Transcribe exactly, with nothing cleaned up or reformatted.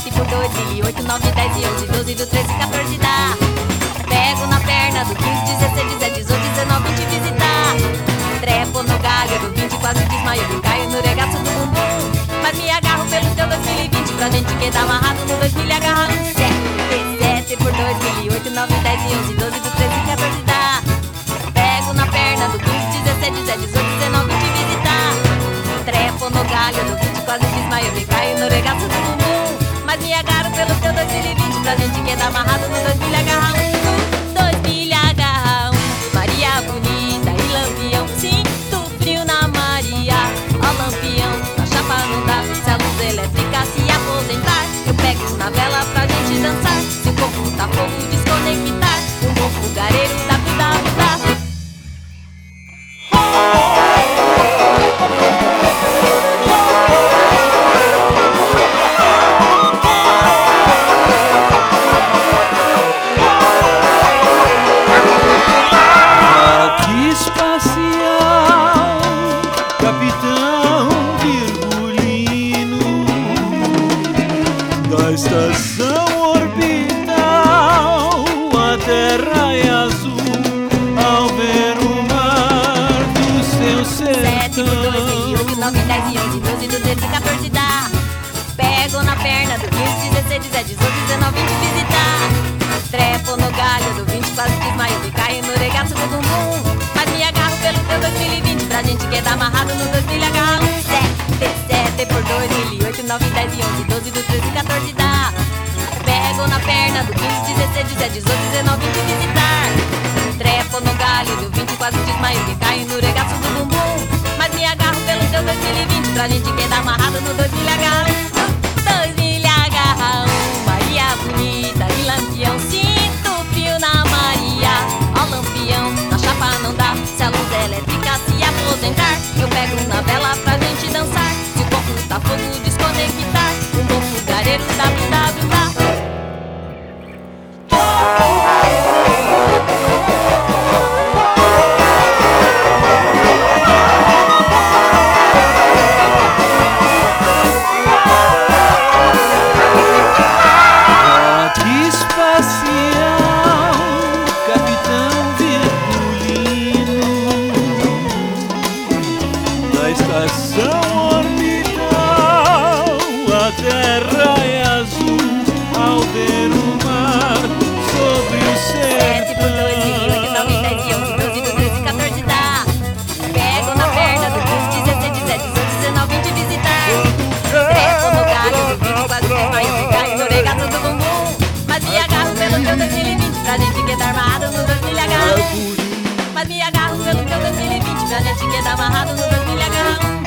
sete por dois, mil e oito, nove, dez e onze, doze, do treze, quatorze dá. Pego na perna do quinze, dezesseis, dezessete, dezoito, dezenove, vinte, visitar. Trepo no galho do vinte, quase desmaio e caio no regaço do bumbum. Mas me agarro pelo teu dois mil e vinte, pra gente quedar amarrado no dois mil e agarrar no sete. sete por dois, mil e oito, nove, dez e onze, doze, do treze, quatorze dá. Pego na perna do quinze, dezesseis, dezessete, dezoito, dezenove, vinte, visitar. Trepo no galho do vinte, quase desmaio e caio no regaço do bumbum. Mas me agarro pelo teu dois mil e vinte, pra gente quedar amarrado no dois mil e agarrar um. dois mil e agarrar um. Maria bonita e lampião, sinto frio na Maria. Ó lampião, na chapa não dá, se a luz elétrica se aposentar. Eu pego na vela pra gente dançar, se o corpo tá fogo desconectar. Um bom fogareiro da vida dá. Estação orbital, a terra é azul ao ver o mar do seu sete por dois, mil e sertão. oito, nove, dez e onze, doze, do treze, quatorze dá. Pego na perna do quinze, dezesseis, dezessete, dezoito, dezenove, vinte, visitar. Trepo no galho do vinte, quase desmaio e caio no regaço do bumbum. Mas me agarro pelo teu dois mil e vinte, pra gente quedar amarrado no dois mil e agarrar um sete. sete por dois, mil e oito, nove, dez e onze, doze, do treze, quatorze dá. Pego na perna do quinze, dezesseis, dezessete, dezoito, dezenove, vinte, visitar. Trepo no galho do vinte, quase desmaio e caio no regaço do bumbum. Mas me agarro pelo teu dois mil e vinte, pra gente quedar amarrado no dois mil e agarrar um. dois mil e agarrar um. Maria bonita e lampião, sinto frio na Maria. Ó lampião, na chapa não dá, se a luz elétrica se aposentar. Eu pego na vela pra gente dançar, se o corpo tá fogo desconectar. Um bom fogareiro da vida dá. Estação orbital, a terra é azul ao ver o mar sobre o sete por dois, mil e oito, nove, dez e onze, doze, do treze, quatorze dá. Pego na perna do quinze, dezesseis, dezessete, dezoito, dezenove, vinte, visitar. Trepo no galho do vinte, quase desmaio e caio no regaço do bumbum. Mas me agarro pelo teu dois mil e vinte, pra gente quedar amarrado no dois mil e agarrar um. Mas me agarro pelo teu dois mil e vinte, pra gente quedar amarrado no dois mil e agarrar um.